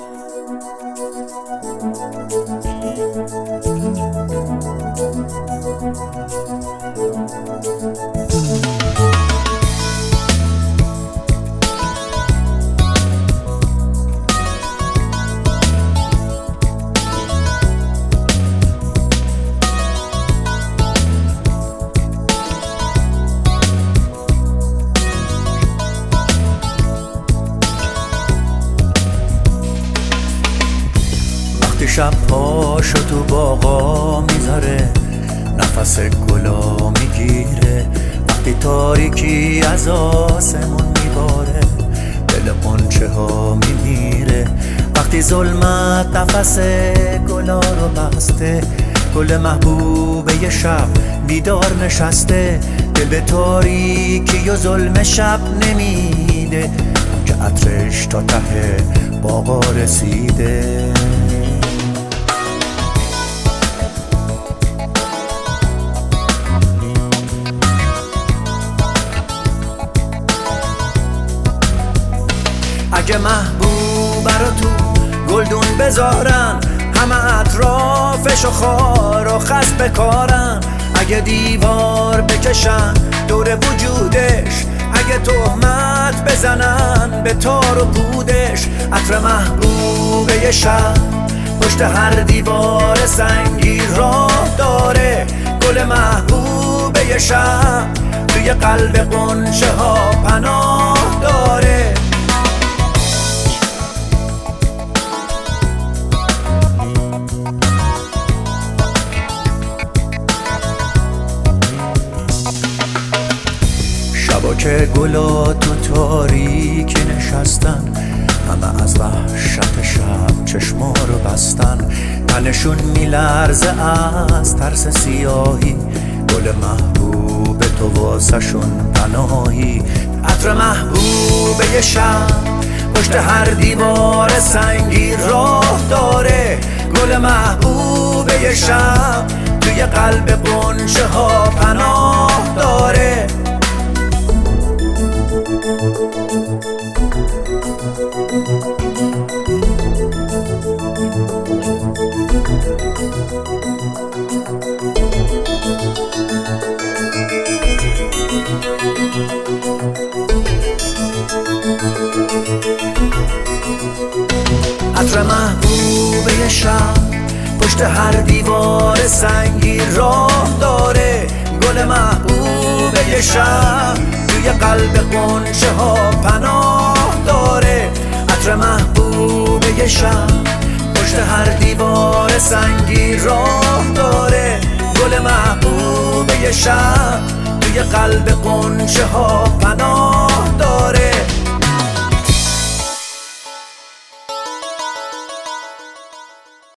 شب پاشو تو باغا میذاره، نفس گلا میگیره، وقتی تاریکی از آسمون میباره، دل غنچه ها میمیره، وقتی ظلمت نفس گلا رو بسته، گل محبوبه شب بیدار نشسته، دل به تاریکی و ظلم شب نمیده که عطرش تا ته باغا رسیده. اگه محبوبه رو تو گلدون بذارن، همه اطرافشو خار و خس بکارن، اگه دیوار بکشن دور وجودش، اگه تهمت بزنن به تار و پودش، عطر محبوبه شب پشت هر دیوار سنگی راه داره، گل محبوبه شب توی قلب غنچه ها پناه داره. شبا که گلا تو تاریکی نشستن، همه از وحشت شب چشما رو بستن، تنشون میلرزه از ترس سیاهی، گل محبوب تو واسه شون پناهی، عطر محبوبه شب پشت هر دیوار سنگی راه داره، گل محبوبه شب توی قلب غنچه ها پناه داره. عطر محبوبه شب پشت هر دیوار سنگی راه داره، گل محبوبه شب توی قلب غنچه ها پناه داره، عطر محبوبه شب پشت هر دیوار سنگی راه داره، گل محبوبه شب توی قلب غنچه ها پناه داره.